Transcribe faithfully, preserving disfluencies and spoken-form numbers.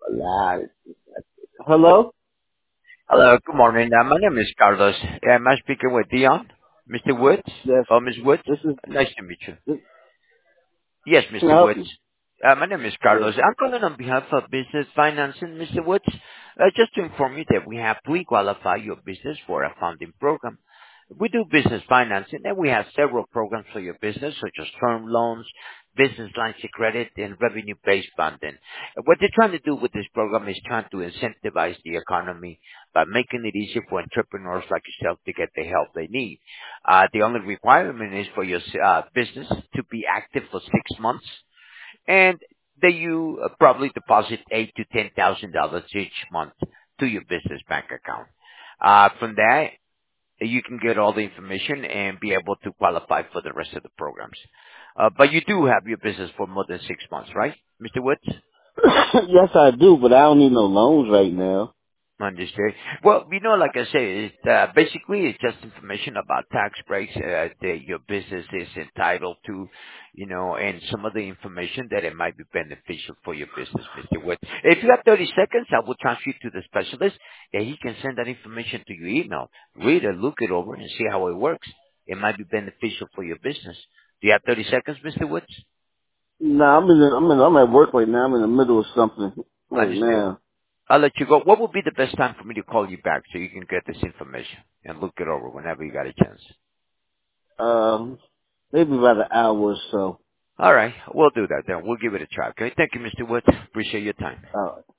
Hola. Hello? Hello, good morning. Uh, My name is Carlos. Am I speaking with Dion? mister Woods? Yes. Oh, Miss Woods? This is, Nice to meet you. this, Yes, can I mister help Woods. you? Uh, My name is Yes. Carlos. I'm calling on behalf of Business Financing, mister Woods. Uh, Just to inform you that we have pre-qualified your business for a funding program. We do business financing, and we have several programs for your business, such as term loans, business lines of credit, and revenue-based funding. And What they're trying to do with this program is trying to incentivize the economy by making it easier for entrepreneurs like yourself to get the help they need. Uh, The only requirement is for your uh, business to be active for six months, and that you uh, probably deposit eight to ten thousand dollars each month to your business bank account. Uh, from there, you can get all the information and be able to qualify for the rest of the programs. Uh, but you do have your business for more than six months, right, mister Woods? Yes, I do, but I don't need no loans right now. Understood. Well, you know, like I say, it, uh, basically it's just information about tax breaks uh, that your business is entitled to, you know, and some of the information that it might be beneficial for your business, mister Wood. If you have thirty seconds, I will transfer you to the specialist, and he can send that information to your email. Read it, look it over, and see how it works. It might be beneficial for your business. Do you have thirty seconds, mister Woods? No, I'm in, the, I'm in, I'm at work right now. I'm in the middle of something right Understood. now. I'll let you go. What would be the best time for me to call you back so you can get this information and look it over whenever you got a chance? Um, maybe about an hour or so. All right. We'll do that then. We'll give it a try. Okay. Thank you, mister Woods. Appreciate your time. All right.